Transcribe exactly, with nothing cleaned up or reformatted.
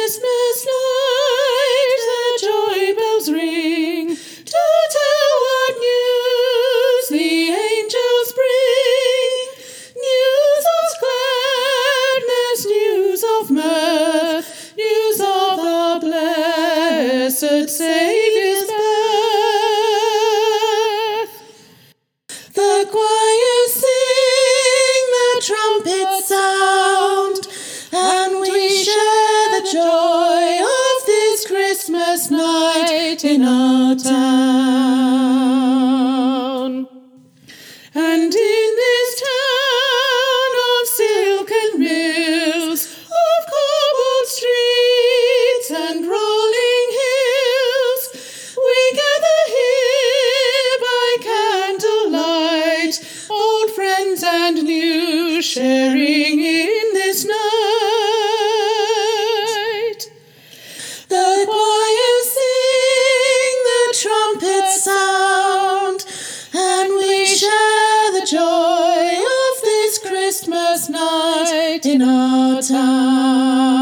Christmas night the joy bells ring to tell what news the angels bring. News of gladness, news of mirth, news of our blessed Saviour's birth. The choir sing, the trumpets sound, and we share the joy of this Christmas night in our town. And in this town of silken mills, of cobbled streets and rolling hills, we gather here by candlelight, old friends and new, sharing in this night. The choir sing, the trumpets sound, and we share the joy of this Christmas night in our town.